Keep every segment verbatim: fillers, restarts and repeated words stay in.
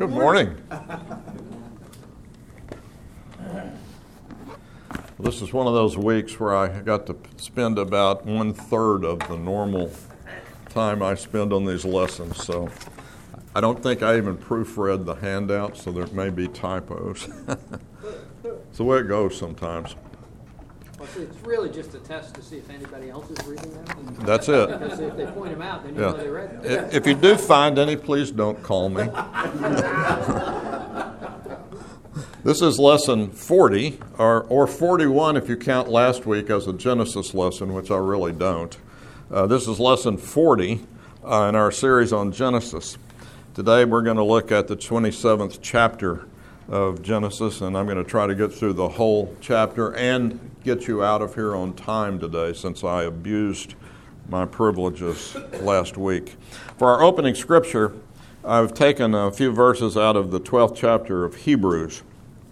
Good morning. This is one of those weeks where I got to spend about one third of the normal time I spend on these lessons. So I don't think I even proofread the handout, so there may be typos. It's the way it goes sometimes. Well, see, it's really just a test to see if anybody else is reading them. That's it. Because if they point them out, then you Yeah. know they read them. If you do find any, please don't call me. This is lesson forty, or, or forty-one if you count last week as a Genesis lesson, which I really don't. Uh, this is lesson forty uh, in our series on Genesis. Today we're going to look at the twenty-seventh chapter of Genesis, and I'm going to try to get through the whole chapter and get you out of here on time today, since I abused my privileges last week. For our opening scripture, I've taken a few verses out of the twelfth chapter of Hebrews.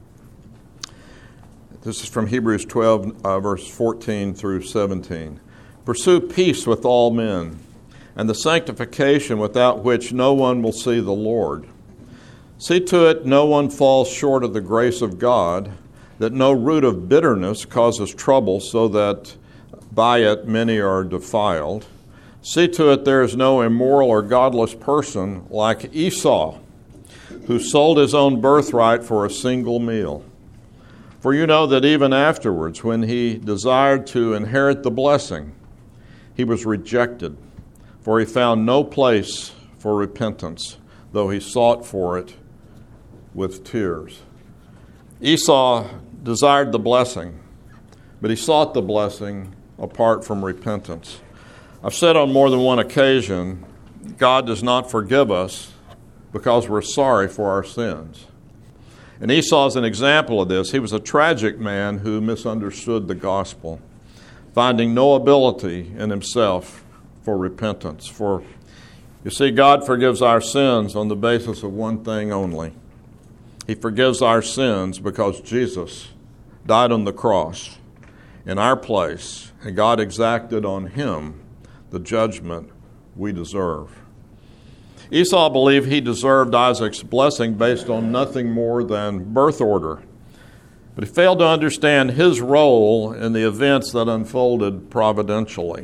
This is from Hebrews twelve, uh, verse fourteen through seventeen. Pursue peace with all men, and the sanctification without which no one will see the Lord. See to it no one falls short of the grace of God, that no root of bitterness causes trouble, so that by it many are defiled. See to it there is no immoral or godless person like Esau, who sold his own birthright for a single meal. For you know that even afterwards, when he desired to inherit the blessing, he was rejected, for he found no place for repentance, though he sought for it with tears. Esau desired the blessing, but he sought the blessing apart from repentance. I've said on more than one occasion, God does not forgive us because we're sorry for our sins. And Esau is an example of this. He was a tragic man who misunderstood the gospel, finding no ability in himself for repentance. For, you see, God forgives our sins on the basis of one thing only. He forgives our sins because Jesus died on the cross in our place, and God exacted on him the judgment we deserve. Esau believed he deserved Isaac's blessing based on nothing more than birth order, but he failed to understand his role in the events that unfolded providentially.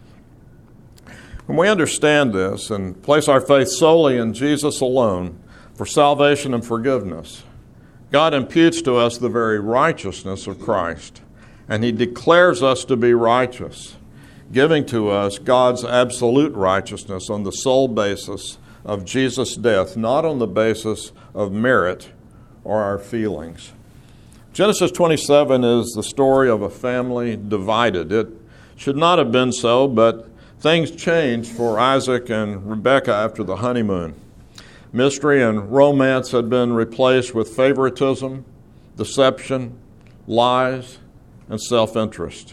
When we understand this and place our faith solely in Jesus alone for salvation and forgiveness, God imputes to us the very righteousness of Christ, and he declares us to be righteous, giving to us God's absolute righteousness on the sole basis of Jesus' death, not on the basis of merit or our feelings. Genesis twenty-seven is the story of a family divided. It should not have been so, but things changed for Isaac and Rebekah after the honeymoon. Mystery and romance had been replaced with favoritism, deception, lies, and self-interest.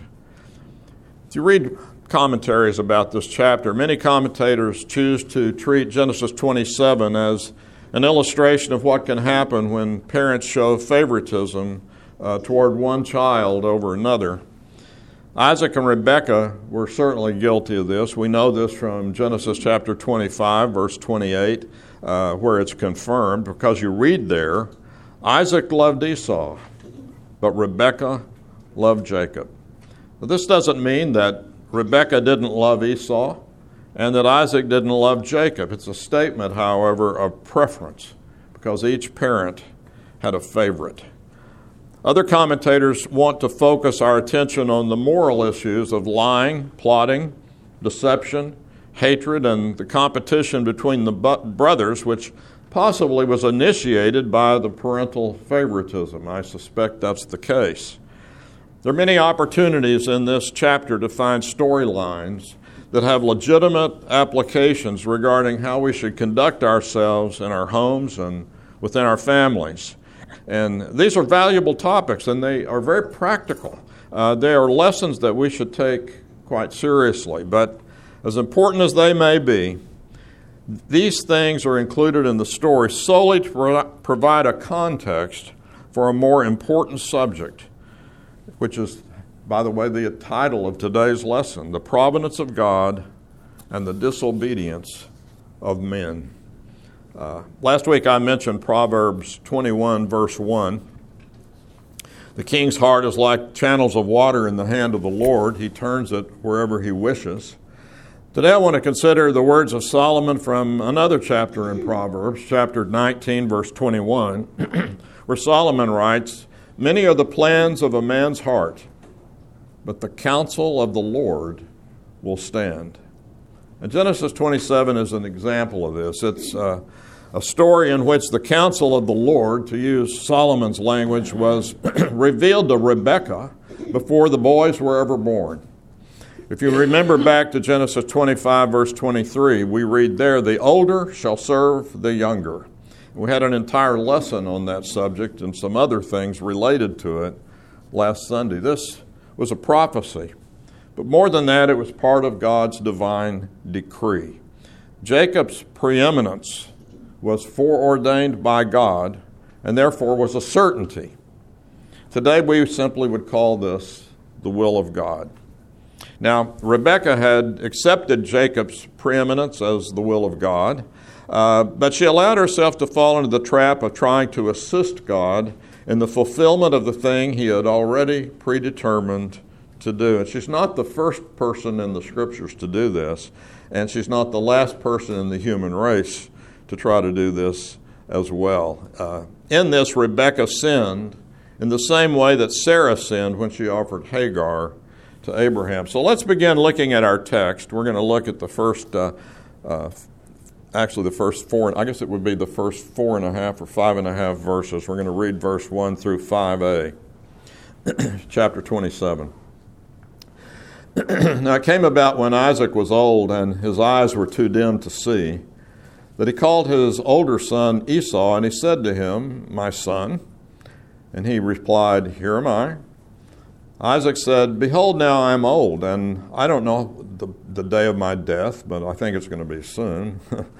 If you read commentaries about this chapter, many commentators choose to treat Genesis twenty-seven as an illustration of what can happen when parents show favoritism uh, toward one child over another. Isaac and Rebekah were certainly guilty of this. We know this from Genesis chapter twenty-five, verse twenty-eight, uh, where it's confirmed, because you read there, Isaac loved Esau, but Rebekah loved Jacob. But this doesn't mean that Rebekah didn't love Esau and that Isaac didn't love Jacob. It's a statement, however, of preference, because each parent had a favorite. Other commentators want to focus our attention on the moral issues of lying, plotting, deception, hatred, and the competition between the brothers, which possibly was initiated by the parental favoritism. I suspect that's the case. There are many opportunities in this chapter to find storylines that have legitimate applications regarding how we should conduct ourselves in our homes and within our families. And these are valuable topics, and they are very practical. Uh, they are lessons that we should take quite seriously. But as important as they may be, these things are included in the story solely to pro- provide a context for a more important subject, which is, by the way, the title of today's lesson, The Providence of God and the Disobedience of Men. Uh, last week I mentioned Proverbs twenty-one, verse one. The king's heart is like channels of water in the hand of the Lord. He turns it wherever he wishes. Today I want to consider the words of Solomon from another chapter in Proverbs, chapter nineteen, verse twenty-one, where Solomon writes, "Many are the plans of a man's heart, but the counsel of the Lord will stand." And Genesis twenty-seven is an example of this. It's uh, a story in which the counsel of the Lord, to use Solomon's language, was revealed to Rebekah before the boys were ever born. If you remember back to Genesis twenty-five, verse twenty-three, we read there, "The older shall serve the younger." We had an entire lesson on that subject and some other things related to it last Sunday. This was a prophecy, but more than that, it was part of God's divine decree. Jacob's preeminence was foreordained by God and therefore was a certainty. Today we simply would call this the will of God. Now, Rebekah had accepted Jacob's preeminence as the will of God, uh, but she allowed herself to fall into the trap of trying to assist God in the fulfillment of the thing he had already predetermined to do. And she's not the first person in the Scriptures to do this, and she's not the last person in the human race to try to do this as well. Uh, in this, Rebekah sinned in the same way that Sarah sinned when she offered Hagar to Abraham. So let's begin looking at our text. We're going to look at the first, uh, uh, actually the first four, I guess it would be the first four and a half or five and a half verses. We're going to read verse one through five a, chapter twenty-seven. Now it came about when Isaac was old and his eyes were too dim to see, that he called his older son Esau, and he said to him, "My son." And he replied, "Here am I." Isaac said, "Behold, now I am old, and I don't know the, the day of my death, but I think it's going to be soon.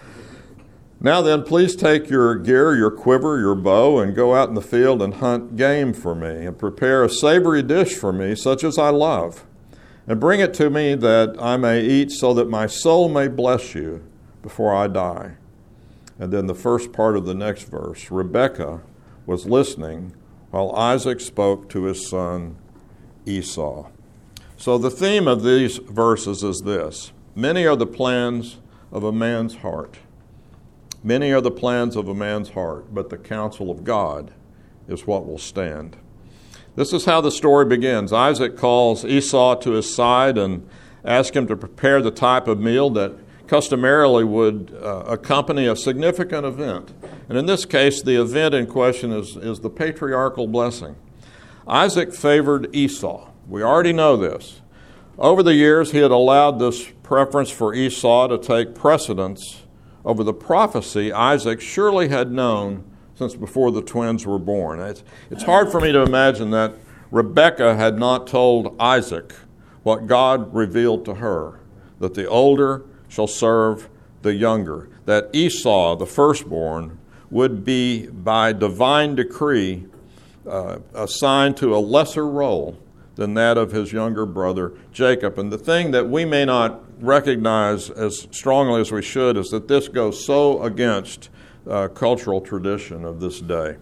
Now then, please take your gear, your quiver, your bow, and go out in the field and hunt game for me, and prepare a savory dish for me, such as I love, and bring it to me that I may eat, so that my soul may bless you before I die." And then the first part of the next verse, Rebekah was listening while Isaac spoke to his son Esau. So the theme of these verses is this: many are the plans of a man's heart. Many are the plans of a man's heart, but the counsel of God is what will stand. This is how the story begins. Isaac calls Esau to his side and asks him to prepare the type of meal that customarily would uh, accompany a significant event. And in this case, the event in question is, is the patriarchal blessing. Isaac favored Esau. We already know this. Over the years, he had allowed this preference for Esau to take precedence over the prophecy Isaac surely had known since before the twins were born. It's, it's hard for me to imagine that Rebekah had not told Isaac what God revealed to her, that the older shall serve the younger, that Esau, the firstborn, would be by divine decree uh, assigned to a lesser role than that of his younger brother Jacob. And the thing that we may not recognize as strongly as we should is that this goes so against uh, cultural tradition of this day.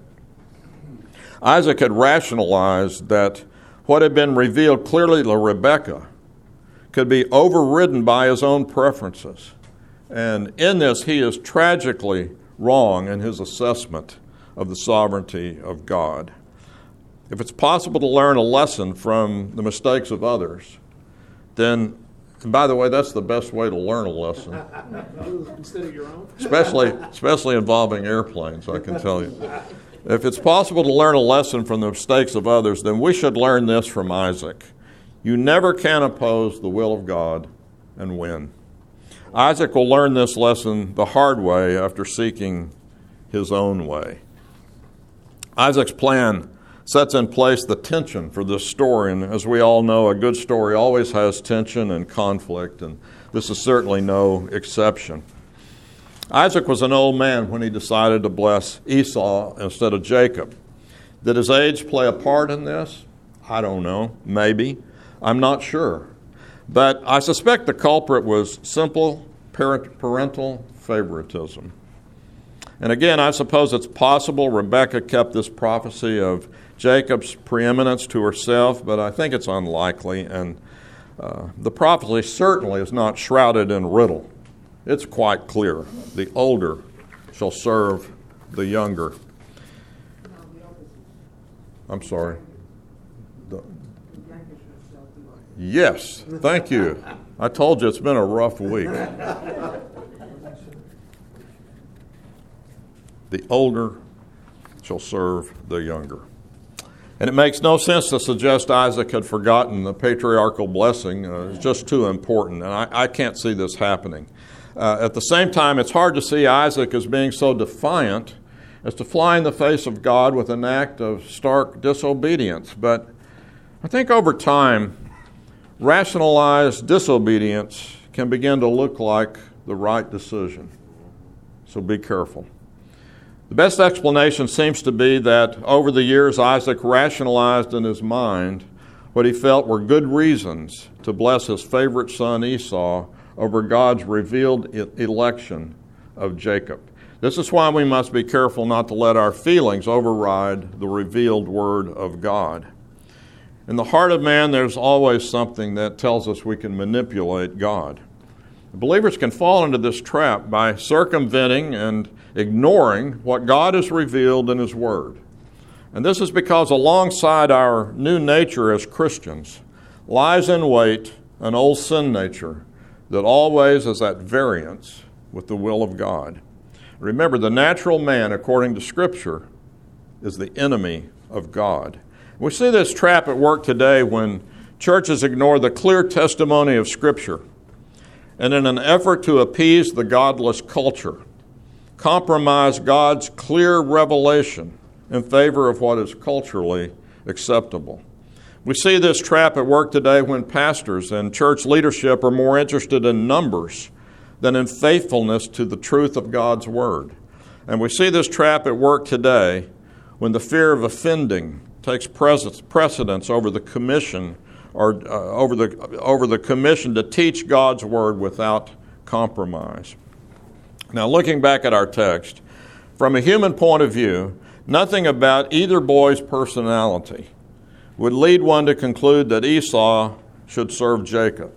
Isaac had rationalized that what had been revealed clearly to Rebekah could be overridden by his own preferences. And in this, he is tragically wrong in his assessment of the sovereignty of God. If it's possible to learn a lesson from the mistakes of others, then, and by the way, that's the best way to learn a lesson. Instead of your own? Especially, especially involving airplanes, I can tell you. If it's possible to learn a lesson from the mistakes of others, then we should learn this from Isaac. You never can oppose the will of God and win. Isaac will learn this lesson the hard way after seeking his own way. Isaac's plan sets in place the tension for this story, and as we all know, a good story always has tension and conflict, and this is certainly no exception. Isaac was an old man when he decided to bless Esau instead of Jacob. Did his age play a part in this? I don't know. Maybe. I'm not sure. But I suspect the culprit was simple parental favoritism. And again, I suppose it's possible Rebekah kept this prophecy of Jacob's preeminence to herself, but I think it's unlikely, and uh, the prophecy certainly is not shrouded in riddle. It's quite clear. The older shall serve the younger. I'm sorry. The, yes, thank you. I told you it's been a rough week. The older shall serve the younger. And it makes no sense to suggest Isaac had forgotten the patriarchal blessing. Uh, it's just too important, and I, I can't see this happening. Uh, at the same time, it's hard to see Isaac as being so defiant as to fly in the face of God with an act of stark disobedience. But I think over time, rationalized disobedience can begin to look like the right decision. So be careful. The best explanation seems to be that over the years Isaac rationalized in his mind what he felt were good reasons to bless his favorite son Esau over God's revealed election of Jacob. This is why we must be careful not to let our feelings override the revealed word of God. In the heart of man, there's always something that tells us we can manipulate God. Believers can fall into this trap by circumventing and ignoring what God has revealed in His Word. And this is because alongside our new nature as Christians lies in wait an old sin nature that always is at variance with the will of God. Remember, the natural man, according to Scripture, is the enemy of God. We see this trap at work today when churches ignore the clear testimony of Scripture and in an effort to appease the godless culture, compromise God's clear revelation in favor of what is culturally acceptable. We see this trap at work today when pastors and church leadership are more interested in numbers than in faithfulness to the truth of God's Word. And we see this trap at work today when the fear of offending takes precedence over the commission or uh, over the over the commission to teach God's Word without compromise. Now, looking back at our text, from a human point of view, nothing about either boy's personality would lead one to conclude that Esau should serve Jacob.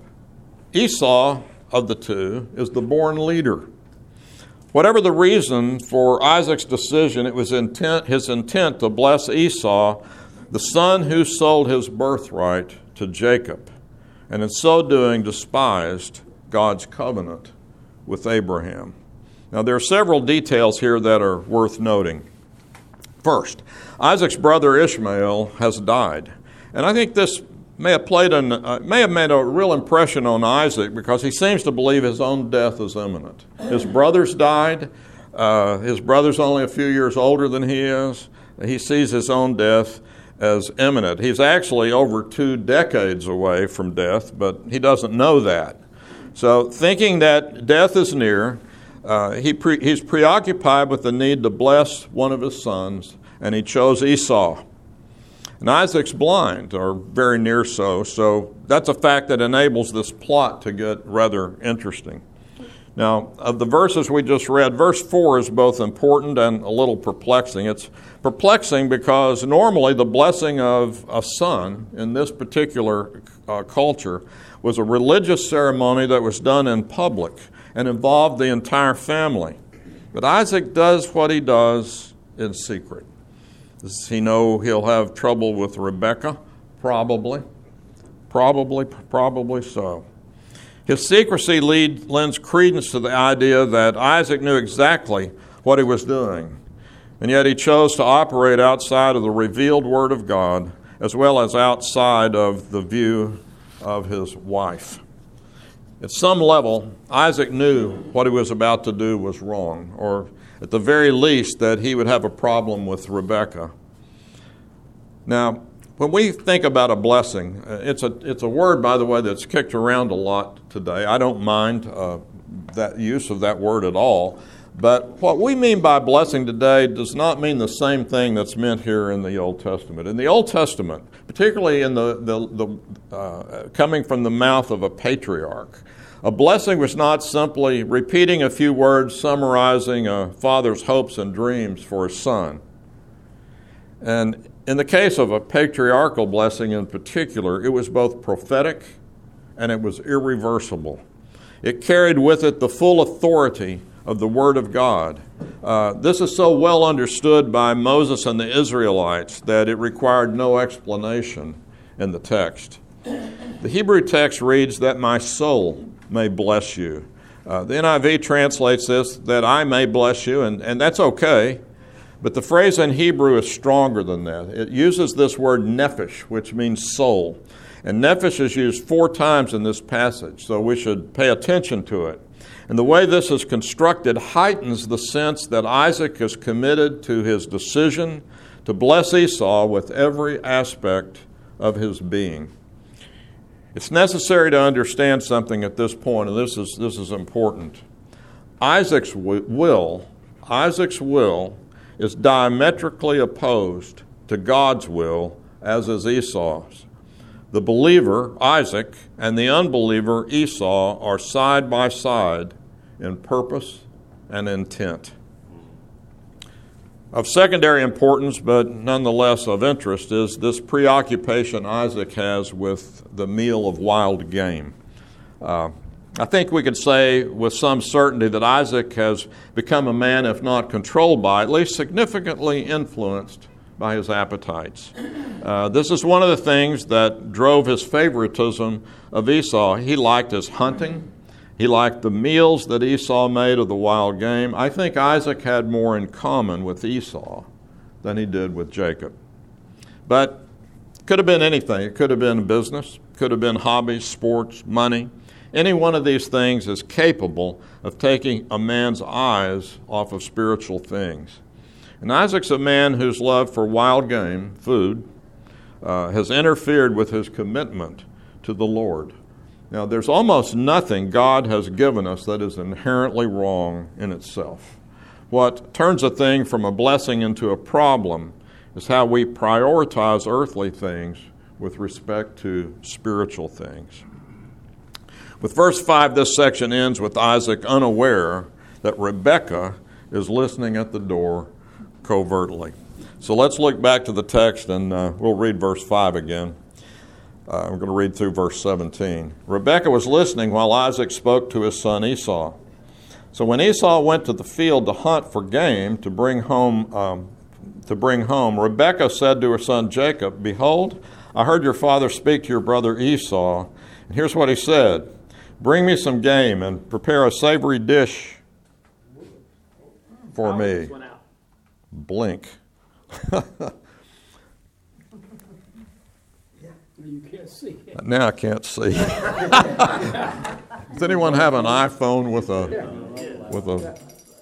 Esau, of the two, is the born leader. Whatever the reason for Isaac's decision, it was intent, his intent to bless Esau, the son who sold his birthright to Jacob, and in so doing despised God's covenant with Abraham. Now, there are several details here that are worth noting. First, Isaac's brother Ishmael has died, and I think this may have played an, uh, may have made a real impression on Isaac because he seems to believe his own death is imminent. His brothers died. Uh, his brother's only a few years older than he is. He sees his own death as imminent. He's actually over two decades away from death, but he doesn't know that. So thinking that death is near, uh, he pre- he's preoccupied with the need to bless one of his sons, and he chose Esau. And Isaac's blind, or very near so, so that's a fact that enables this plot to get rather interesting. Now, of the verses we just read, verse four is both important and a little perplexing. It's perplexing because normally the blessing of a son in this particular uh, culture was a religious ceremony that was done in public and involved the entire family. But Isaac does what he does in secret. Does he know he'll have trouble with Rebekah? Probably. Probably, probably so. His secrecy lead, lends credence to the idea that Isaac knew exactly what he was doing, and yet he chose to operate outside of the revealed Word of God as well as outside of the view of his wife. At some level, Isaac knew what he was about to do was wrong, or at the very least that he would have a problem with Rebekah. Now, when we think about a blessing, it's a it's a word, by the way, that's kicked around a lot today. I don't mind uh, that use of that word at all. But what we mean by blessing today does not mean the same thing that's meant here in the Old Testament. In the Old Testament, particularly in the the, the uh, coming from the mouth of a patriarch, A blessing was not simply repeating a few words summarizing a father's hopes and dreams for his son. And in the case of a patriarchal blessing in particular, it was both prophetic and it was irreversible. It carried with it the full authority of the Word of God. Uh, this is so well understood by Moses and the Israelites that it required no explanation in the text. The Hebrew text reads that my soul may bless you. Uh, the N I V translates this, that I may bless you, and, and that's okay. But the phrase in Hebrew is stronger than that. It uses this word nephesh, which means soul. And nephesh is used four times in this passage, so we should pay attention to it. And the way this is constructed heightens the sense that Isaac is committed to his decision to bless Esau with every aspect of his being. It's necessary to understand something at this point, and this is this is important. Isaac's will, Isaac's will is diametrically opposed to God's will, as is Esau's. The believer, Isaac, and the unbeliever, Esau, are side by side in purpose and intent. Of secondary importance, but nonetheless of interest, is this preoccupation Isaac has with the meal of wild game. Uh, I think we could say with some certainty that Isaac has become a man, if not controlled by, at least significantly influenced by his appetites. Uh, this is one of the things that drove his favoritism of Esau. He liked his hunting. He liked the meals that Esau made of the wild game. I think Isaac had more in common with Esau than he did with Jacob. But it could have been anything. It could have been business, could have been hobbies, sports, money. Any one of these things is capable of taking a man's eyes off of spiritual things. And Isaac's a man whose love for wild game, food, uh, has interfered with his commitment to the Lord. Now, there's almost nothing God has given us that is inherently wrong in itself. What turns a thing from a blessing into a problem is how we prioritize earthly things with respect to spiritual things. With verse five, this section ends with Isaac unaware that Rebekah is listening at the door covertly. So let's look back to the text and uh, we'll read verse five again. Uh, I'm going to read through verse seventeen. Rebekah was listening while Isaac spoke to his son Esau. So when Esau went to the field to hunt for game to bring home, um, to bring home, Rebekah said to her son Jacob, "Behold, I heard your father speak to your brother Esau, and here's what he said: Bring me some game and prepare a savory dish for me." Blink. You can't see it. Now I can't see. Does anyone have an iPhone with a with a?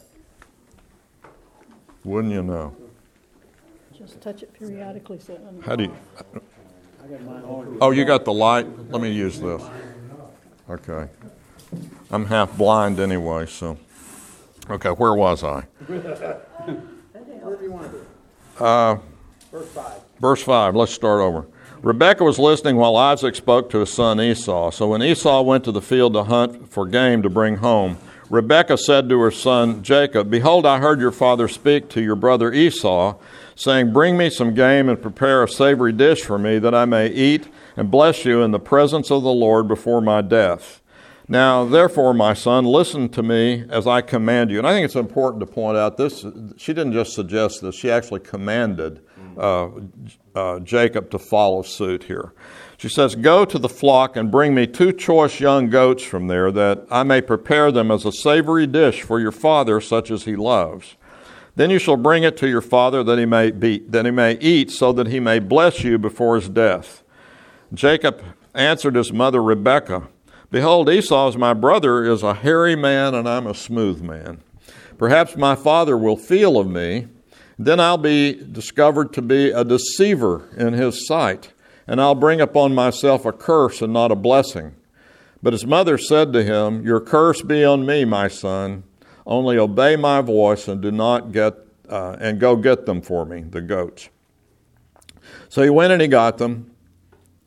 Wouldn't you know? Just touch it periodically so it doesn't. How do you? Oh, you got the light? Let me use this. Okay. I'm half blind anyway, so. Okay, where was I? Wherever you want to be. Uh, Verse five. Verse five, let's start over. Rebekah was listening while Isaac spoke to his son Esau. So when Esau went to the field to hunt for game to bring home, Rebekah said to her son Jacob, "Behold, I heard your father speak to your brother Esau, saying, Bring me some game and prepare a savory dish for me, that I may eat and bless you in the presence of the Lord before my death. Now, therefore, my son, listen to me as I command you." And I think it's important to point out this. She didn't just suggest this. She actually commanded uh, uh, Jacob to follow suit here. She says, "Go to the flock and bring me two choice young goats from there, that I may prepare them as a savory dish for your father, such as he loves. Then you shall bring it to your father, that he may be, that he may eat, so that he may bless you before his death." Jacob answered his mother Rebekah, "Behold, Esau is my brother, is a hairy man, and I'm a smooth man. Perhaps my father will feel of me. Then I'll be discovered to be a deceiver in his sight, and I'll bring upon myself a curse and not a blessing." But his mother said to him, "Your curse be on me, my son. Only obey my voice and do not get uh, and go get them for me, the goats." So he went and he got them.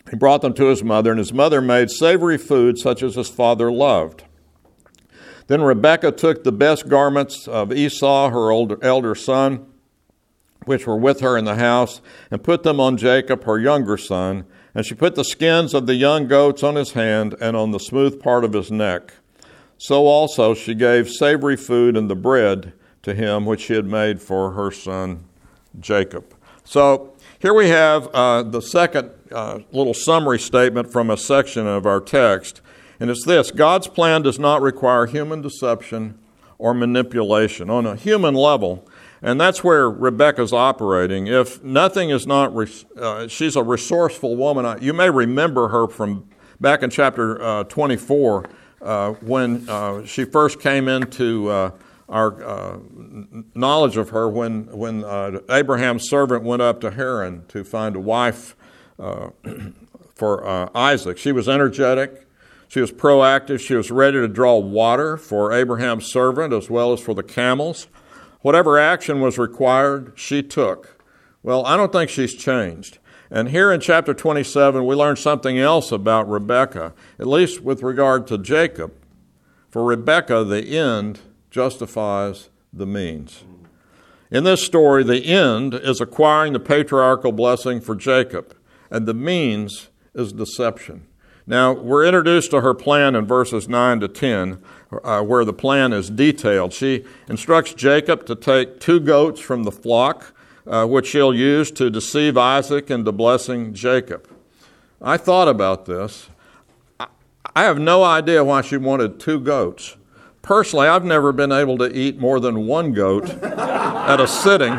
He brought them to his mother, and his mother made savory food such as his father loved. Then Rebekah took the best garments of Esau, her older, elder son, which were with her in the house, and put them on Jacob, her younger son. And she put the skins of the young goats on his hand and on the smooth part of his neck. So also she gave savory food and the bread to him, which she had made for her son Jacob. So here we have uh, the second uh, little summary statement from a section of our text. And it's this: God's plan does not require human deception or manipulation on a human level. And that's where Rebekah's operating. If nothing is not, uh, she's a resourceful woman. You may remember her from back in chapter uh, twenty-four uh, when uh, she first came into uh, our uh, knowledge of her when, when uh, Abraham's servant went up to Haran to find a wife uh, for uh, Isaac. She was energetic. She was proactive. She was ready to draw water for Abraham's servant as well as for the camels. Whatever action was required, she took. Well, I don't think she's changed. And here in chapter twenty-seven, we learn something else about Rebekah, at least with regard to Jacob. For Rebekah, the end justifies the means. In this story, the end is acquiring the patriarchal blessing for Jacob, and the means is deception. Now, we're introduced to her plan in verses nine to ten, uh, where the plan is detailed. She instructs Jacob to take two goats from the flock, uh, which he'll use to deceive Isaac into blessing Jacob. I thought about this. I, I have no idea why she wanted two goats. Personally, I've never been able to eat more than one goat at a sitting,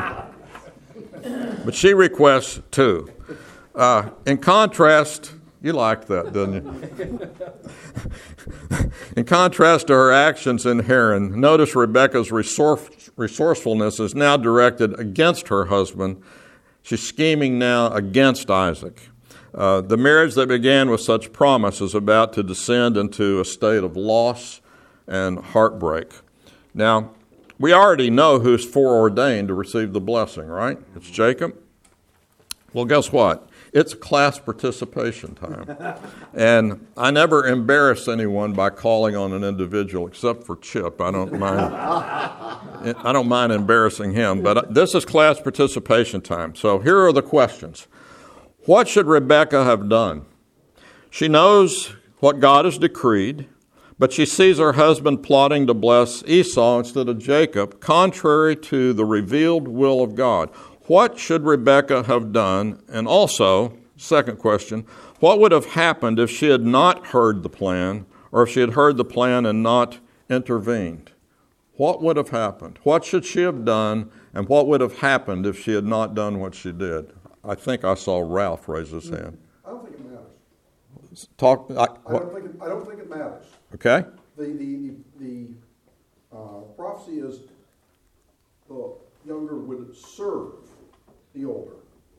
but she requests two. Uh, in contrast, you liked that, didn't you? In contrast to her actions in Haran, notice Rebekah's resource, resourcefulness is now directed against her husband. She's scheming now against Isaac. Uh, the marriage that began with such promise is about to descend into a state of loss and heartbreak. Now, we already know who's foreordained to receive the blessing, right? It's Jacob. Well, guess what? It's class participation time. And I never embarrass anyone by calling on an individual, except for Chip. I don't mind I don't mind embarrassing him, but this is class participation time. So here are the questions. What should Rebekah have done? She knows what God has decreed, but she sees her husband plotting to bless Esau instead of Jacob, contrary to the revealed will of God. What should Rebekah have done? And also, second question, what would have happened if she had not heard the plan, or if she had heard the plan and not intervened? What would have happened? What should she have done, and what would have happened if she had not done what she did? I think I saw Ralph raise his hand. I don't think it matters. Talk. I, I don't think it, I don't think it matters. Okay. The the the uh, prophecy is the younger would serve the older.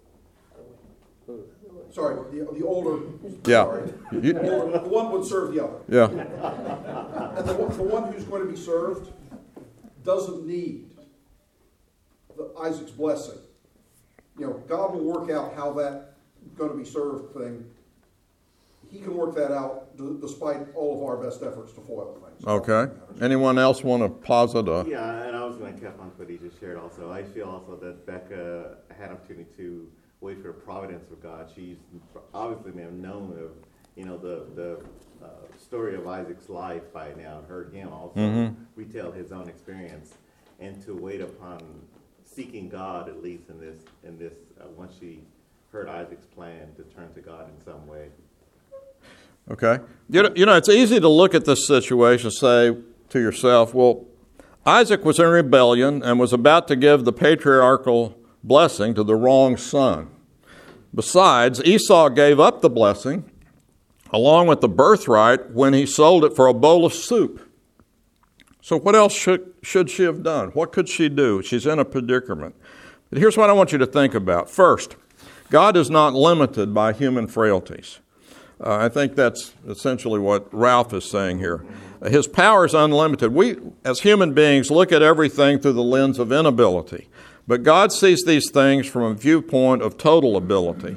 Sorry, the the older. Yeah. Sorry, You, the, older, the one would serve the other. yeah. And the, the one who's going to be served doesn't need the, Isaac's blessing. You know, God will work out how that going to be served thing. He can work that out d- despite all of our best efforts to foil things. Okay. Anyone else want to posit a? Yeah, and I was going to cap on what he just shared also. I feel also that Becca had an opportunity to wait for the providence of God. She's obviously may have known of, you know, the, the uh, story of Isaac's life by now, heard him also Mhm. retell his own experience, and to wait upon seeking God, at least in this, in this uh, once she heard Isaac's plan, to turn to God in some way. Okay. You know, you know, it's easy to look at this situation and say to yourself, well, Isaac was in rebellion and was about to give the patriarchal blessing to the wrong son. Besides, Esau gave up the blessing along with the birthright when he sold it for a bowl of soup. So what else should, should she have done? What could she do? She's in a predicament. But here's what I want you to think about. First, God is not limited by human frailties. Uh, I think that's essentially what Ralph is saying here. His power is unlimited. We, as human beings, look at everything through the lens of inability. But God sees these things from a viewpoint of total ability.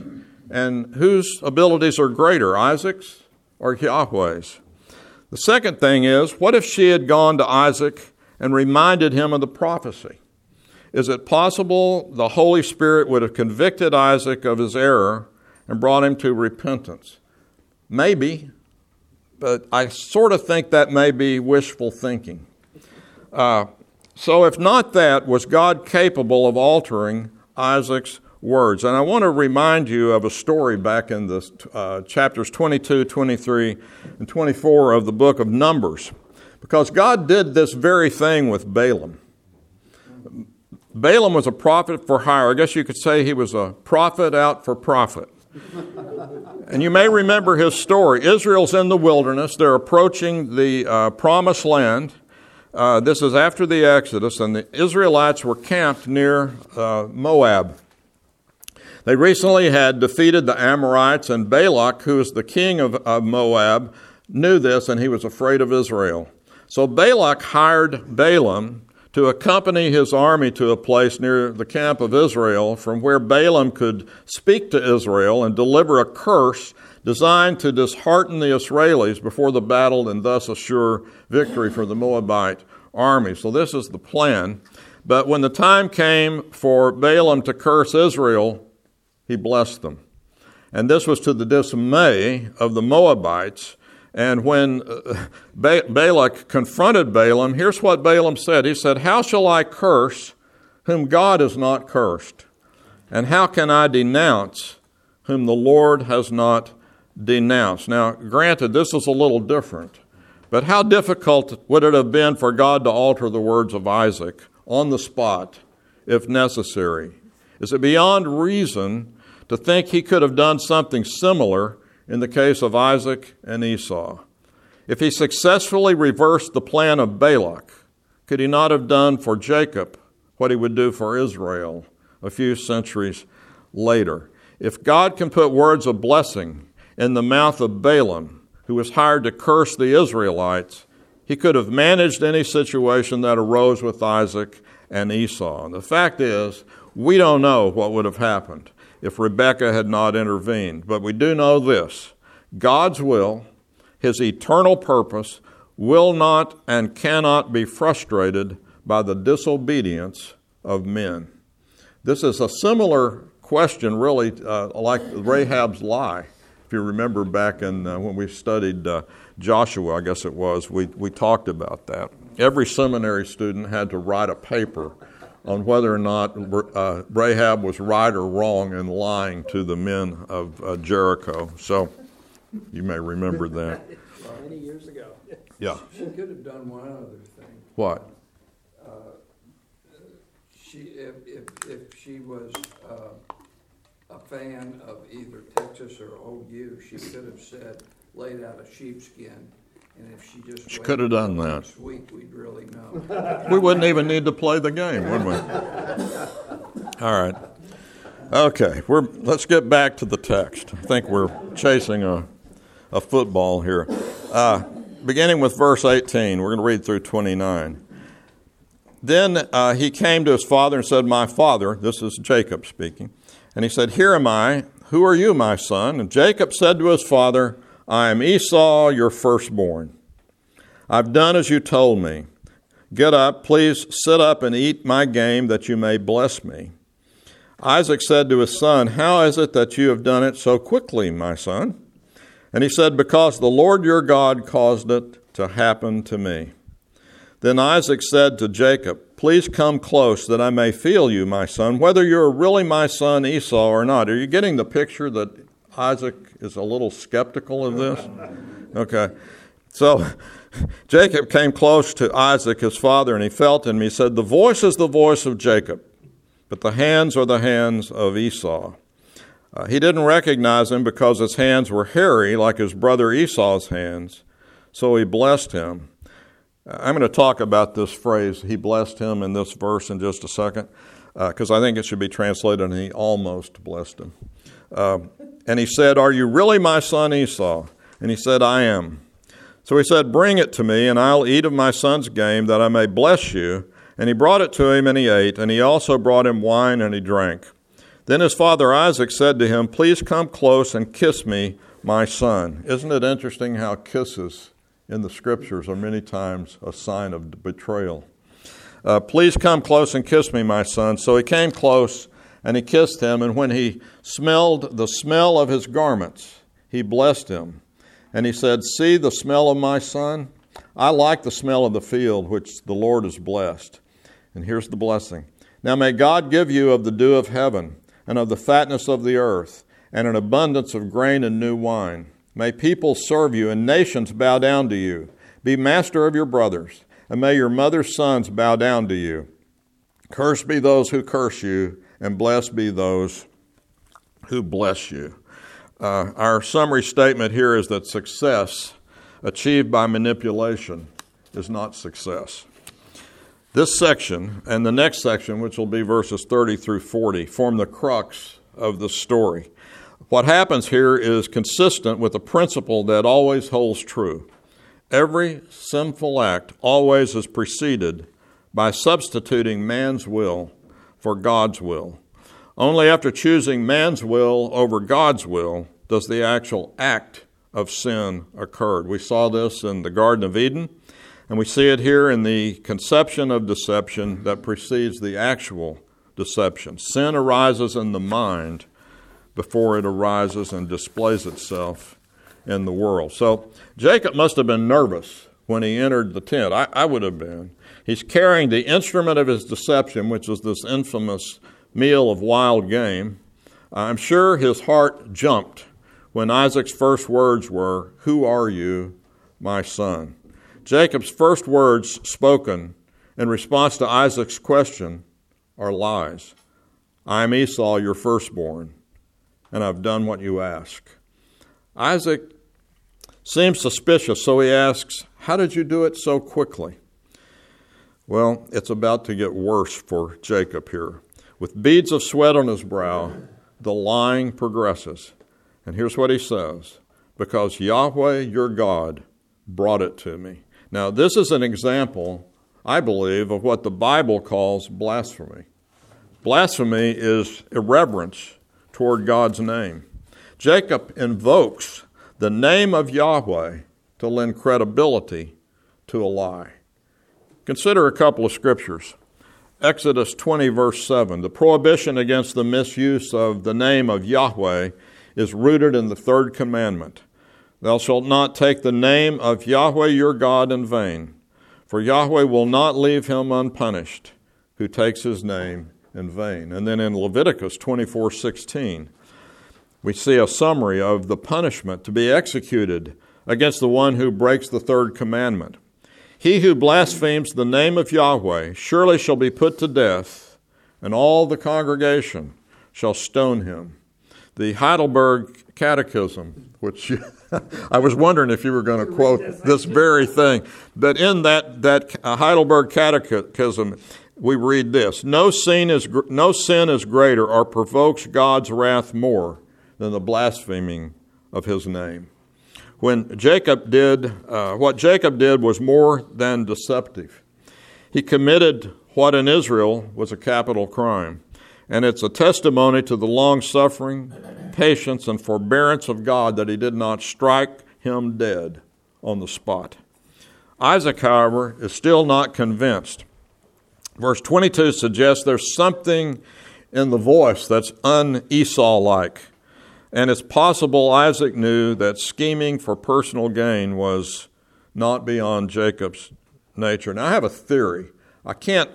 And whose abilities are greater, Isaac's or Yahweh's? The second thing is, what if she had gone to Isaac and reminded him of the prophecy? Is it possible the Holy Spirit would have convicted Isaac of his error and brought him to repentance? Maybe, but I sort of think that may be wishful thinking. Uh, so if not that, was God capable of altering Isaac's words? And I want to remind you of a story back in the uh, chapters twenty-two, twenty-three, and twenty-four of the book of Numbers, because God did this very thing with Balaam. Balaam was a prophet for hire. I guess you could say he was a prophet out for profit. And you may remember his story. Israel's in the wilderness. They're approaching the uh, promised land. Uh, this is after the Exodus, and the Israelites were camped near uh, Moab. They recently had defeated the Amorites, and Balak, who is the king of, of Moab, knew this, and he was afraid of Israel. So Balak hired Balaam to accompany his army to a place near the camp of Israel, from where Balaam could speak to Israel and deliver a curse designed to dishearten the Israelis before the battle and thus assure victory for the Moabite army. So this is the plan. But when the time came for Balaam to curse Israel, he blessed them. And this was to the dismay of the Moabites. And when ba- Balak confronted Balaam, here's what Balaam said. He said, "How shall I curse whom God has not cursed? And how can I denounce whom the Lord has not denounced?" Now, granted, this is a little different. But how difficult would it have been for God to alter the words of Isaac on the spot, if necessary? Is it beyond reason to think he could have done something similar in the case of Isaac and Esau? If he successfully reversed the plan of Balak, could he not have done for Jacob what he would do for Israel a few centuries later? If God can put words of blessing in the mouth of Balaam, who was hired to curse the Israelites, he could have managed any situation that arose with Isaac and Esau. And the fact is, we don't know what would have happened if Rebekah had not intervened. But we do know this: God's will, his eternal purpose, will not and cannot be frustrated by the disobedience of men. This is a similar question, really, uh, like Rahab's lie. If you remember back in uh, when we studied uh, Joshua, I guess it was, we, we talked about that. Every seminary student had to write a paper on whether or not uh, Rahab was right or wrong in lying to the men of uh, Jericho. So you may remember that. Many years ago. Yeah. She could have done one other thing. What? Uh, she, if, if, if she was uh, a fan of either Texas or O U, she could have said, laid out a sheepskin. And if she just She could have done that. Next week, we'd really know. We wouldn't even need to play the game, would we? All right. Okay, we're, let's get back to the text. I think we're chasing a, a football here. Uh, beginning with verse eighteen, we're going to read through twenty-nine. Then uh, he came to his father and said, "My father," this is Jacob speaking, and he said, "Here am I. Who are you, my son?" And Jacob said to his father, "I am Esau, your firstborn. I've done as you told me. Get up, please sit up and eat my game that you may bless me." Isaac said to his son, "How is it that you have done it so quickly, my son?" And he said, "Because the Lord your God caused it to happen to me." Then Isaac said to Jacob, "Please come close that I may feel you, my son, whether you're really my son Esau or not." Are you getting the picture that Isaac is a little skeptical of this? Okay. So Jacob came close to Isaac, his father, and he felt him. He said, "The voice is the voice of Jacob, but the hands are the hands of Esau." Uh, he didn't recognize him because his hands were hairy like his brother Esau's hands, so he blessed him. I'm going to talk about this phrase, "he blessed him," in this verse in just a second, because uh, I think it should be translated, "and he almost blessed him." Uh, and he said, "Are you really my son Esau?" And he said, "I am." So he said, "Bring it to me, and I'll eat of my son's game, that I may bless you." And he brought it to him, and he ate, and he also brought him wine, and he drank. Then his father Isaac said to him, "Please come close and kiss me, my son." Isn't it interesting how kisses in the Scriptures are many times a sign of betrayal? Uh, "Please come close and kiss me, my son." So he came close and he kissed him, and when he smelled the smell of his garments, he blessed him. And he said, "See the smell of my son? I like the smell of the field which the Lord has blessed." And here's the blessing. "Now may God give you of the dew of heaven, and of the fatness of the earth, and an abundance of grain and new wine. May people serve you, and nations bow down to you. Be master of your brothers, and may your mother's sons bow down to you. Cursed be those who curse you, and blessed be those who bless you." Uh, our summary statement here is that success achieved by manipulation is not success. This section and the next section, which will be verses thirty through forty, form the crux of the story. What happens here is consistent with a principle that always holds true. Every sinful act always is preceded by substituting man's will for God's will. Only after choosing man's will over God's will does the actual act of sin occur. We saw this in the Garden of Eden, and we see it here in the conception of deception that precedes the actual deception. Sin arises in the mind before it arises and displays itself in the world. So Jacob must have been nervous when he entered the tent. I, I would have been. He's carrying the instrument of his deception, which is this infamous meal of wild game. I'm sure his heart jumped when Isaac's first words were, "Who are you, my son?" Jacob's first words spoken in response to Isaac's question are lies. "I am Esau, your firstborn, and I've done what you ask." Isaac seems suspicious, so he asks, "How did you do it so quickly?" Well, it's about to get worse for Jacob here. With beads of sweat on his brow, the lying progresses. And here's what he says: "Because Yahweh, your God, brought it to me." Now, this is an example, I believe, of what the Bible calls blasphemy. Blasphemy is irreverence toward God's name. Jacob invokes the name of Yahweh to lend credibility to a lie. Consider a couple of scriptures. Exodus twenty, verse seven. The prohibition against the misuse of the name of Yahweh is rooted in the third commandment. "Thou shalt not take the name of Yahweh your God in vain, for Yahweh will not leave him unpunished who takes his name in vain." And then in Leviticus twenty-four sixteen, we see a summary of the punishment to be executed against the one who breaks the third commandment. "He who blasphemes the name of Yahweh surely shall be put to death, and all the congregation shall stone him." The Heidelberg Catechism, which I was wondering if you were going to quote this very thing, but in that, that Heidelberg Catechism, we read this: no sin is no sin is greater or provokes God's wrath more than the blaspheming of his name. When Jacob did, uh, what Jacob did was more than deceptive. He committed what in Israel was a capital crime, and it's a testimony to the long-suffering, patience, and forbearance of God that he did not strike him dead on the spot. Isaac, however, is still not convinced. Verse twenty-two suggests there's something in the voice that's un-Esau-like. And it's possible Isaac knew that scheming for personal gain was not beyond Jacob's nature. Now, I have a theory. I can't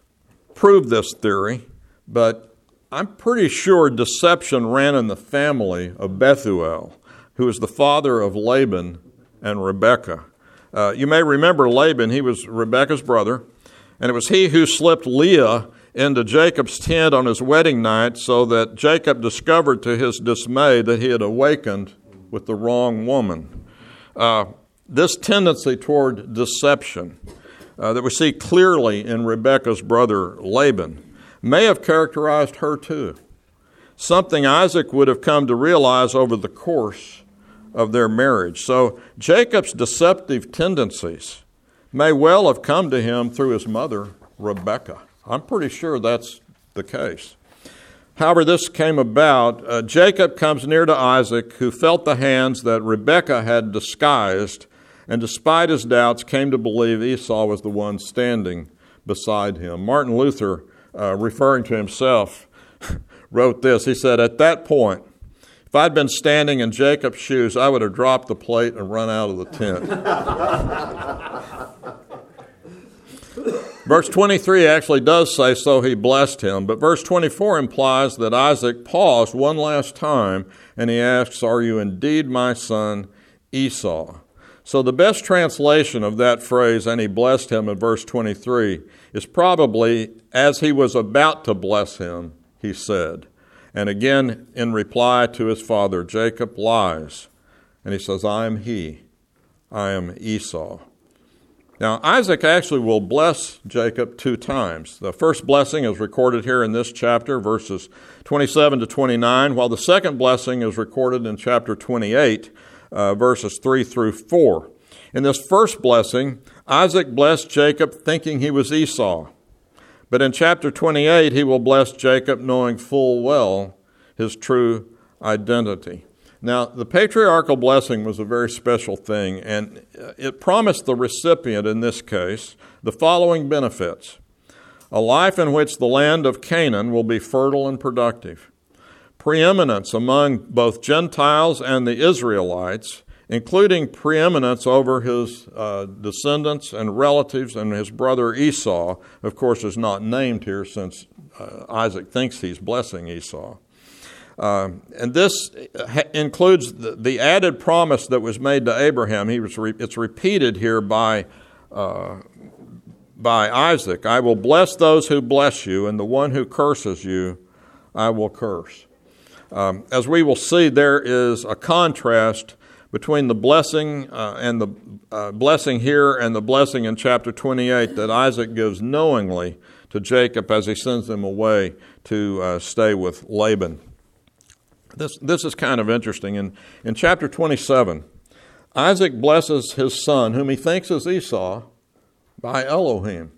prove this theory, but I'm pretty sure deception ran in the family of Bethuel, who is the father of Laban and Rebekah. Uh, you may remember Laban. He was Rebekah's brother, and it was he who slipped Leah into Jacob's tent on his wedding night so that Jacob discovered to his dismay that he had awakened with the wrong woman. Uh, this tendency toward deception uh, that we see clearly in Rebekah's brother Laban may have characterized her too, something Isaac would have come to realize over the course of their marriage. So Jacob's deceptive tendencies may well have come to him through his mother, Rebekah. I'm pretty sure that's the case. However, this came about. Uh, Jacob comes near to Isaac, who felt the hands that Rebekah had disguised, and despite his doubts, came to believe Esau was the one standing beside him. Martin Luther, uh, referring to himself, wrote this. He said, "At that point, if I'd been standing in Jacob's shoes, I would have dropped the plate and run out of the tent." Verse twenty-three actually does say, "So he blessed him." But verse twenty-four implies that Isaac paused one last time and he asks, "Are you indeed my son Esau?" So the best translation of that phrase, "and he blessed him," in verse twenty-three, is probably, "As he was about to bless him, he said." And again, in reply to his father, Jacob lies. And he says, "I am he. I am Esau." Now, Isaac actually will bless Jacob two times. The first blessing is recorded here in this chapter, verses twenty-seven to twenty-nine, while the second blessing is recorded in chapter twenty-eight, uh, verses three through four. In this first blessing, Isaac blessed Jacob thinking he was Esau. But in chapter twenty-eight, he will bless Jacob knowing full well his true identity. Now, the patriarchal blessing was a very special thing, and it promised the recipient, in this case, the following benefits: a life in which the land of Canaan will be fertile and productive, preeminence among both Gentiles and the Israelites, including preeminence over his uh, descendants and relatives, and his brother Esau, of course, is not named here since uh, Isaac thinks he's blessing Esau. Uh, and this ha- includes the, the added promise that was made to Abraham. He was re- it's repeated here by uh, by Isaac. "I will bless those who bless you, and the one who curses you, I will curse." Um, as we will see, there is a contrast between the blessing uh, and the uh, blessing here and the blessing in chapter twenty-eight that Isaac gives knowingly to Jacob as he sends him away to uh, stay with Laban. This this is kind of interesting. In, in chapter twenty-seven, Isaac blesses his son, whom he thinks is Esau, by Elohim,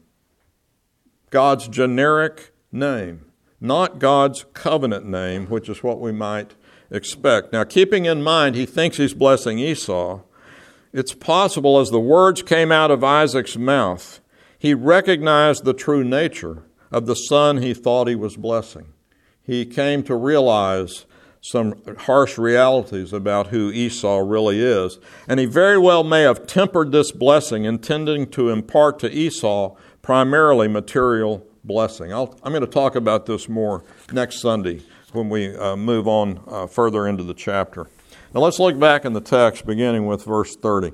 God's generic name, not God's covenant name, which is what we might expect. Now, keeping in mind he thinks he's blessing Esau, it's possible as the words came out of Isaac's mouth, he recognized the true nature of the son he thought he was blessing. He came to realize some harsh realities about who Esau really is. And he very well may have tempered this blessing, intending to impart to Esau primarily material blessing. I'll, I'm going to talk about this more next Sunday when we uh, move on uh, further into the chapter. Now let's look back in the text, beginning with verse thirty.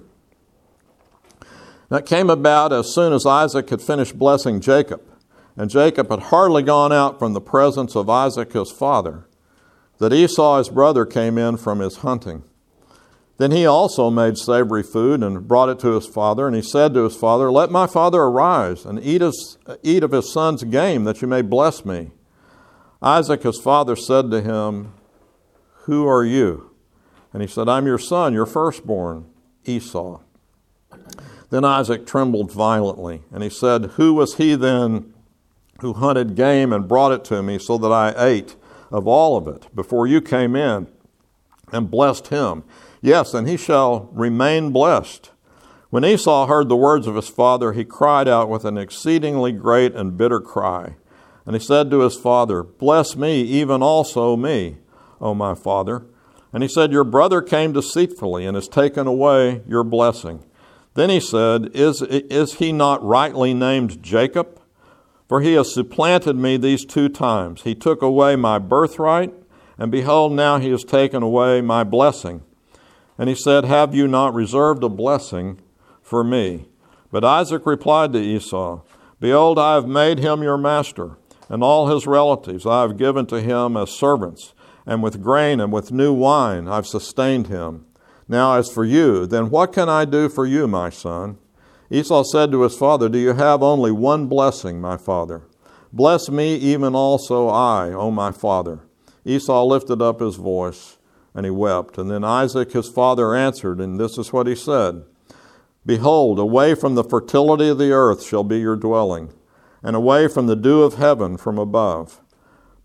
Now it came about as soon as Isaac had finished blessing Jacob, and Jacob had hardly gone out from the presence of Isaac his father, that Esau his brother came in from his hunting. Then he also made savory food and brought it to his father, and he said to his father, "Let my father arise and eat, his, eat of his son's game, that you may bless me." Isaac his father said to him, "Who are you?" And he said, "I'm your son, your firstborn, Esau." Then Isaac trembled violently, and he said, "Who was he then who hunted game and brought it to me so that I ate of all of it before you came in, and blessed him? Yes, and he shall remain blessed." When Esau heard the words of his father, he cried out with an exceedingly great and bitter cry. And he said to his father, "Bless me, even also me, O my father." And he said, "Your brother came deceitfully and has taken away your blessing." Then he said, Is, is he not rightly named Jacob? For he has supplanted me these two times. He took away my birthright, and behold, now he has taken away my blessing. And he said, "Have you not reserved a blessing for me?" But Isaac replied to Esau, "Behold, I have made him your master, and all his relatives I have given to him as servants, and with grain and with new wine I've sustained him. Now as for you, then what can I do for you, my son?" Esau said to his father, "Do you have only one blessing, my father? Bless me, even also I, O my father." Esau lifted up his voice, and he wept. And then Isaac his father answered, and this is what he said, "Behold, away from the fertility of the earth shall be your dwelling, and away from the dew of heaven from above.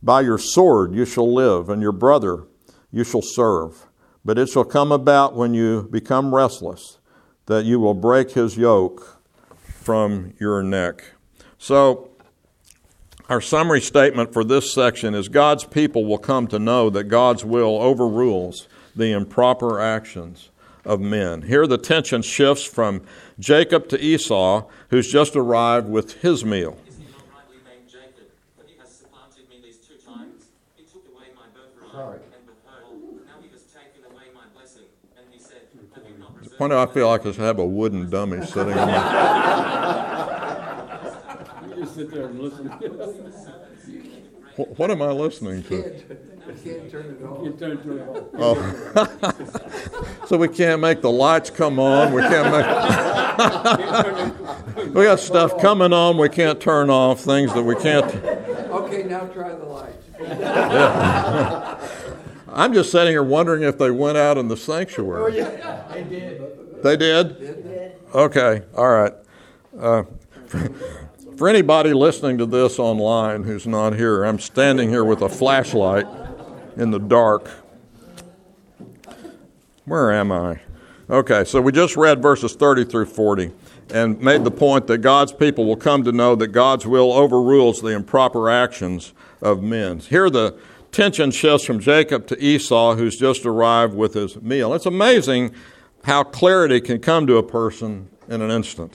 By your sword you shall live, and your brother you shall serve. But it shall come about when you become restless, that you will break his yoke from your neck. So, our summary statement for this section is God's people will come to know that God's will overrules the improper actions of men. Here the tension shifts from Jacob to Esau, who's just arrived with his meal. Is he not rightly named Jacob? But he has supplanted me these two times. He took away my birthright, and behold, now he has taken away my blessing. And he said, have you not reserved? Why do I feel like I should have a wooden dummy sitting on my... You just sit there and listen. What am I listening to? You can't turn it off. You turn it off. Oh. So we can't make the lights come on. We can't make... We got stuff coming on we can't turn off, things that we can't... Okay, now try the lights. Yeah. I'm just sitting here wondering if they went out in the sanctuary. They did. They did? Okay, all right. Uh, for, for anybody listening to this online who's not here, I'm standing here with a flashlight in the dark. Where am I? Okay, so we just read verses thirty through forty and made the point that God's people will come to know that God's will overrules the improper actions of men. Here the tension shifts from Jacob to Esau, who's just arrived with his meal. It's amazing how clarity can come to a person in an instant.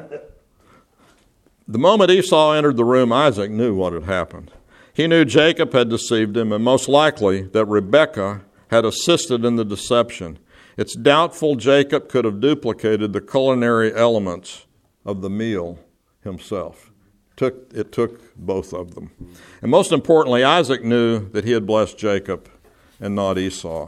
The moment Esau entered the room, Isaac knew what had happened. He knew Jacob had deceived him, and most likely that Rebekah had assisted in the deception. It's doubtful Jacob could have duplicated the culinary elements of the meal himself. Took, it took both of them. And most importantly, Isaac knew that he had blessed Jacob and not Esau.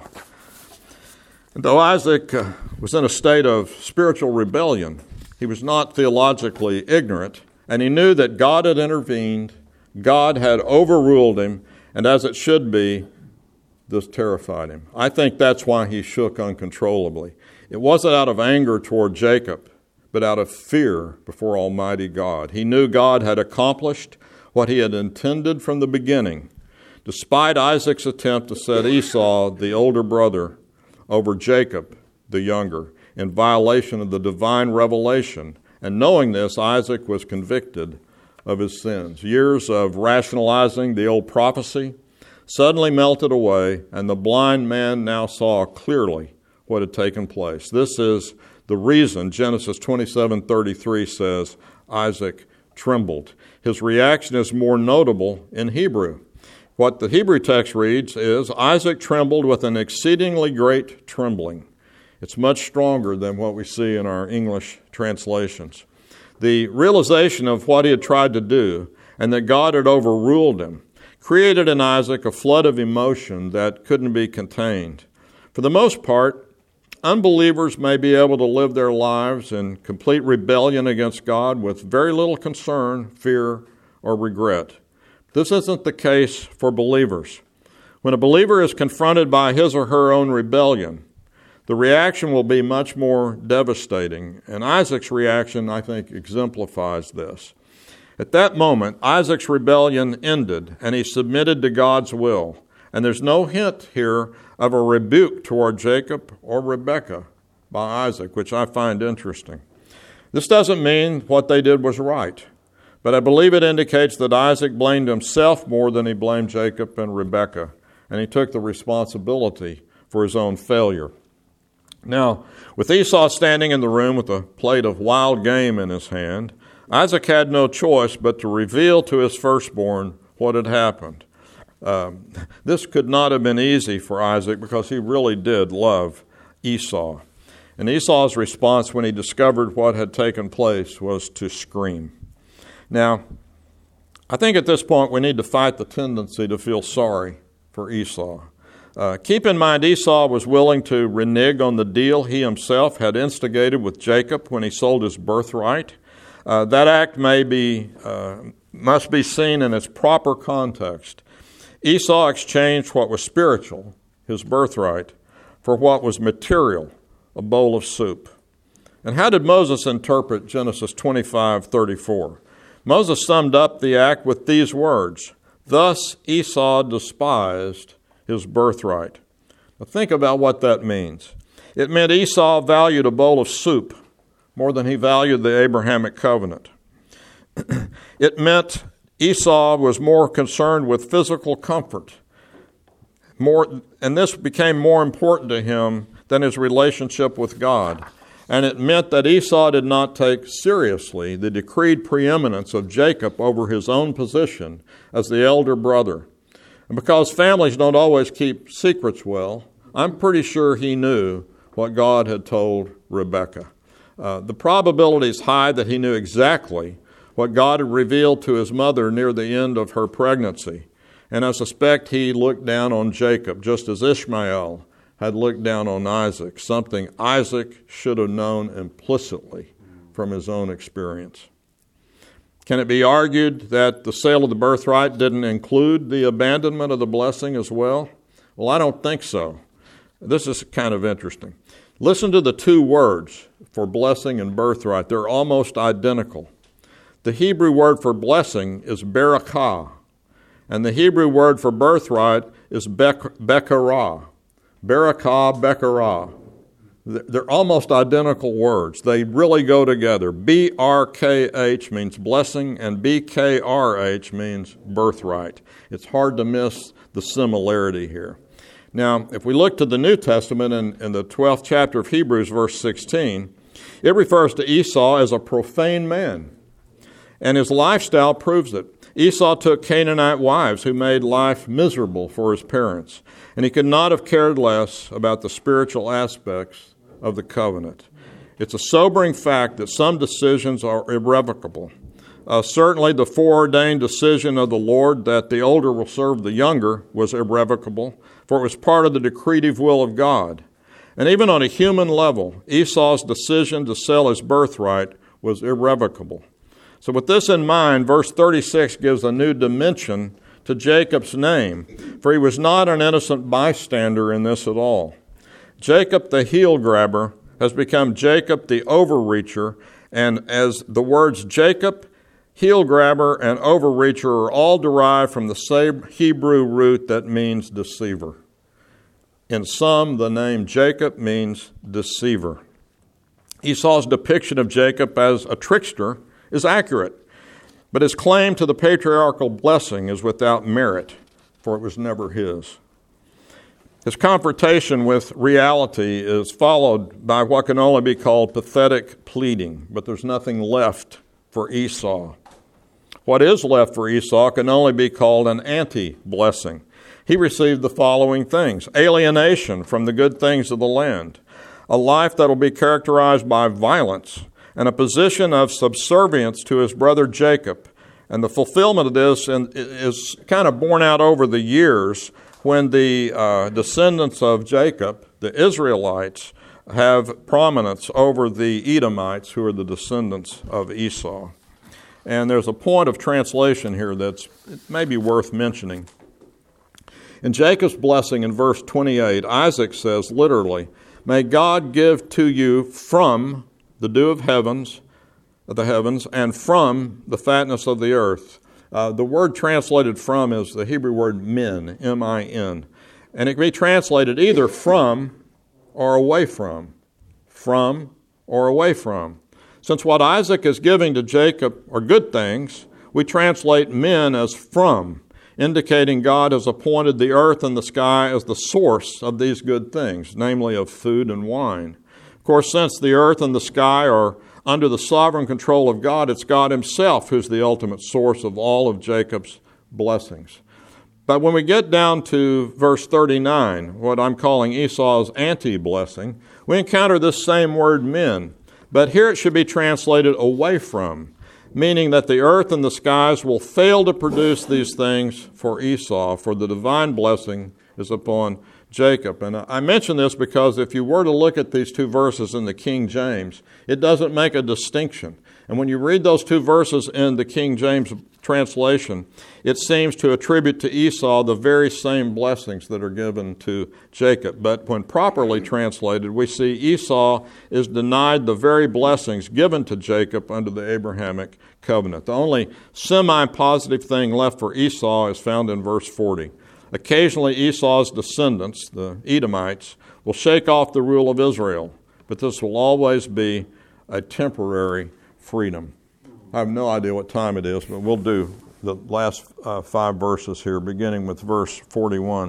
And though Isaac uh, was in a state of spiritual rebellion, he was not theologically ignorant, and he knew that God had intervened, God had overruled him, and as it should be, this terrified him. I think that's why he shook uncontrollably. It wasn't out of anger toward Jacob, but out of fear before Almighty God. He knew God had accomplished what he had intended from the beginning, despite Isaac's attempt to set Esau, the older brother, over Jacob, the younger, in violation of the divine revelation. And knowing this, Isaac was convicted of his sins. Years of rationalizing the old prophecy suddenly melted away, and the blind man now saw clearly what had taken place. This is the reason Genesis twenty-seven thirty-three says Isaac trembled. His reaction is more notable in Hebrew. What the Hebrew text reads is, Isaac trembled with an exceedingly great trembling. It's much stronger than what we see in our English translations. The realization of what he had tried to do and that God had overruled him created in Isaac a flood of emotion that couldn't be contained. For the most part, unbelievers may be able to live their lives in complete rebellion against God with very little concern, fear, or regret. This isn't the case for believers. When a believer is confronted by his or her own rebellion, the reaction will be much more devastating. And Isaac's reaction, I think, exemplifies this. At that moment, Isaac's rebellion ended, and he submitted to God's will. And there's no hint here of a rebuke toward Jacob or Rebekah by Isaac, which I find interesting. This doesn't mean what they did was right, but I believe it indicates that Isaac blamed himself more than he blamed Jacob and Rebekah, and he took the responsibility for his own failure. Now, with Esau standing in the room with a plate of wild game in his hand, Isaac had no choice but to reveal to his firstborn what had happened. Um, this could not have been easy for Isaac because he really did love Esau. And Esau's response when he discovered what had taken place was to scream. Now, I think at this point we need to fight the tendency to feel sorry for Esau. Uh, keep in mind, Esau was willing to renege on the deal he himself had instigated with Jacob when he sold his birthright. Uh, that act may be, uh, must be seen in its proper context. Esau exchanged what was spiritual, his birthright, for what was material, a bowl of soup. And how did Moses interpret Genesis twenty-five thirty-four? Moses summed up the act with these words, Thus Esau despised his birthright. Now think about what that means. It meant Esau valued a bowl of soup more than he valued the Abrahamic covenant. It meant Esau was more concerned with physical comfort, more, and this became more important to him than his relationship with God. And it meant that Esau did not take seriously the decreed preeminence of Jacob over his own position as the elder brother. And because families don't always keep secrets well, I'm pretty sure he knew what God had told Rebekah. Uh, the probability is high that he knew exactly what God had revealed to his mother near the end of her pregnancy. And I suspect he looked down on Jacob, just as Ishmael had looked down on Isaac, something Isaac should have known implicitly from his own experience. Can it be argued that the sale of the birthright didn't include the abandonment of the blessing as well? Well, I don't think so. This is kind of interesting. Listen to the two words for blessing and birthright. They're almost identical. The Hebrew word for blessing is barakah, and the Hebrew word for birthright is bek- bekarah. Barakah, bekarah. They're almost identical words. They really go together. B R K H means blessing, and B K R H means birthright. It's hard to miss the similarity here. Now, if we look to the New Testament in, in the twelfth chapter of Hebrews, verse sixteen, it refers to Esau as a profane man, and his lifestyle proves it. Esau took Canaanite wives who made life miserable for his parents, and he could not have cared less about the spiritual aspects of the covenant. It's a sobering fact that some decisions are irrevocable. Uh, certainly the foreordained decision of the Lord that the older will serve the younger was irrevocable, for it was part of the decretive will of God. And even on a human level, Esau's decision to sell his birthright was irrevocable. So with this in mind, verse thirty-six gives a new dimension to Jacob's name, for he was not an innocent bystander in this at all. Jacob the heel grabber has become Jacob the overreacher, and as the words Jacob, heel grabber, and overreacher are all derived from the same Hebrew root that means deceiver. In sum, the name Jacob means deceiver. Esau's depiction of Jacob as a trickster is accurate, but his claim to the patriarchal blessing is without merit, for it was never his. His confrontation with reality is followed by what can only be called pathetic pleading, but there's nothing left for Esau. What is left for Esau can only be called an anti-blessing. He received the following things: alienation from the good things of the land, a life that will be characterized by violence, and a position of subservience to his brother Jacob. And the fulfillment of this is kind of borne out over the years when the uh, descendants of Jacob, the Israelites, have prominence over the Edomites, who are the descendants of Esau. And there's a point of translation here that's maybe worth mentioning. In Jacob's blessing in verse twenty-eight, Isaac says literally, "May God give to you from the dew of heavens, of the heavens, and from the fatness of the earth." Uh, the word translated from is the Hebrew word min, M I N. And it can be translated either from or away from. From or away from. Since what Isaac is giving to Jacob are good things, we translate min as from, indicating God has appointed the earth and the sky as the source of these good things, namely of food and wine. Of course, since the earth and the sky are under the sovereign control of God, it's God himself who's the ultimate source of all of Jacob's blessings. But when we get down to verse thirty-nine, what I'm calling Esau's anti-blessing, we encounter this same word min, but here it should be translated away from, meaning that the earth and the skies will fail to produce these things for Esau, for the divine blessing is upon Jacob. And I mention this because if you were to look at these two verses in the King James, it doesn't make a distinction. And when you read those two verses in the King James translation, it seems to attribute to Esau the very same blessings that are given to Jacob. But when properly translated, we see Esau is denied the very blessings given to Jacob under the Abrahamic covenant. The only semi-positive thing left for Esau is found in verse forty. Occasionally, Esau's descendants, the Edomites, will shake off the rule of Israel, but this will always be a temporary freedom. I have no idea what time it is, but we'll do the last uh, five verses here, beginning with verse forty-one.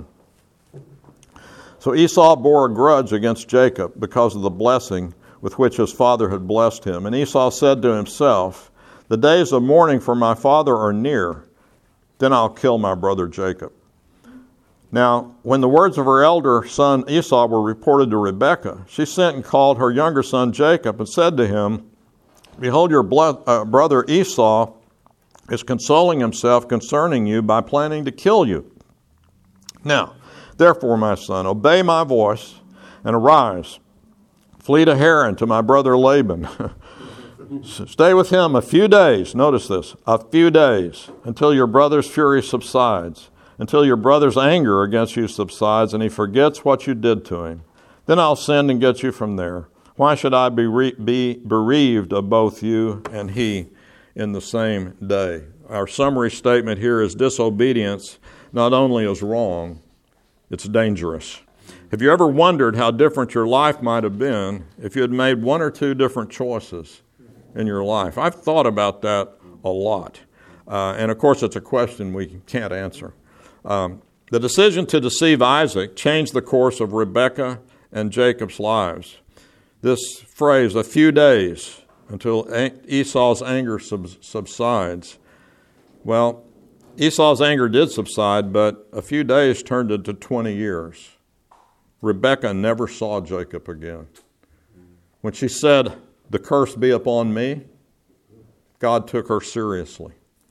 So Esau bore a grudge against Jacob because of the blessing with which his father had blessed him. And Esau said to himself, "The days of mourning for my father are near. Then I'll kill my brother Jacob." Now, when the words of her elder son Esau were reported to Rebekah, she sent and called her younger son Jacob and said to him, "Behold, your blood, uh, brother Esau is consoling himself concerning you by planning to kill you. Now, therefore, my son, obey my voice and arise. Flee to Haran to my brother Laban. Stay with him a few days." Notice this, a few days, until your brother's fury subsides, until your brother's anger against you subsides, and he forgets what you did to him. Then I'll send and get you from there. Why should I be, re- be bereaved of both you and he in the same day? Our summary statement here is disobedience not only is wrong, it's dangerous. Have you ever wondered how different your life might have been if you had made one or two different choices in your life? I've thought about that a lot. Uh, and of course, it's a question we can't answer. Um, the decision to deceive Isaac changed the course of Rebekah and Jacob's lives. This phrase, a few days until Esau's anger sub- subsides. Well, Esau's anger did subside, but a few days turned into twenty years. Rebekah never saw Jacob again. When she said, "The curse be upon me," God took her seriously.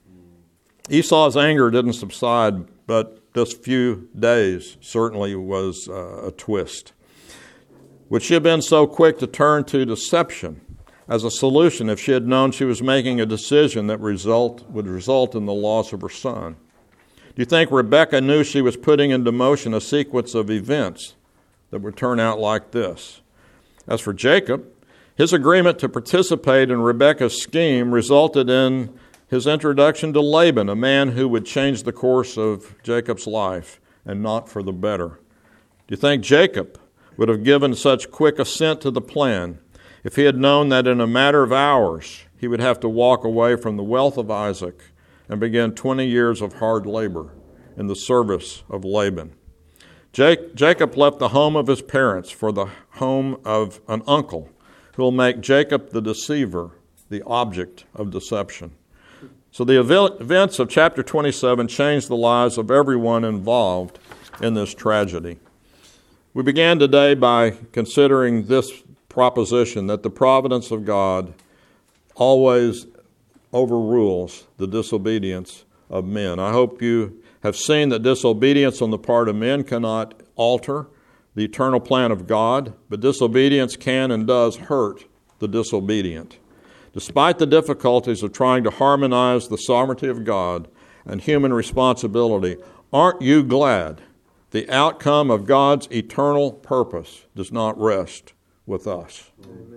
Esau's anger didn't subside, but this few days certainly was uh, a twist. Would she have been so quick to turn to deception as a solution if she had known she was making a decision that result would result in the loss of her son? Do you think Rebekah knew she was putting into motion a sequence of events that would turn out like this? As for Jacob, his agreement to participate in Rebekah's scheme resulted in his introduction to Laban, a man who would change the course of Jacob's life, and not for the better. Do you think Jacob would have given such quick assent to the plan if he had known that in a matter of hours he would have to walk away from the wealth of Isaac and begin twenty years of hard labor in the service of Laban? Jacob left the home of his parents for the home of an uncle who will make Jacob the deceiver, the object of deception. So the events of chapter twenty-seven changed the lives of everyone involved in this tragedy. We began today by considering this proposition that the providence of God always overrules the disobedience of men. I hope you have seen that disobedience on the part of men cannot alter the eternal plan of God, but disobedience can and does hurt the disobedient. Despite the difficulties of trying to harmonize the sovereignty of God and human responsibility, aren't you glad the outcome of God's eternal purpose does not rest with us?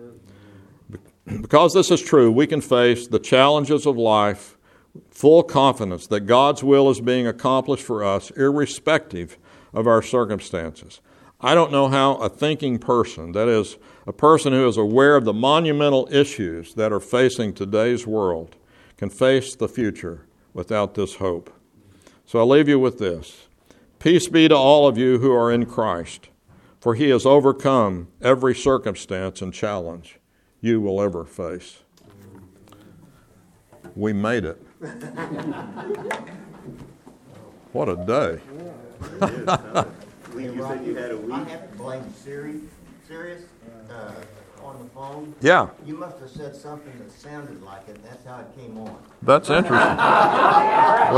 Amen. Because this is true, we can face the challenges of life full confidence that God's will is being accomplished for us, irrespective of our circumstances. I don't know how a thinking person, that is, a person who is aware of the monumental issues that are facing today's world, can face the future without this hope. So I'll leave you with this. Peace be to all of you who are in Christ, for he has overcome every circumstance and challenge you will ever face. We made it. What a day. Lee, you said you had a week. I have to blame Siri, Sirius, uh, on the phone. Yeah. You must have said something that sounded like it, and that's how it came on. That's interesting.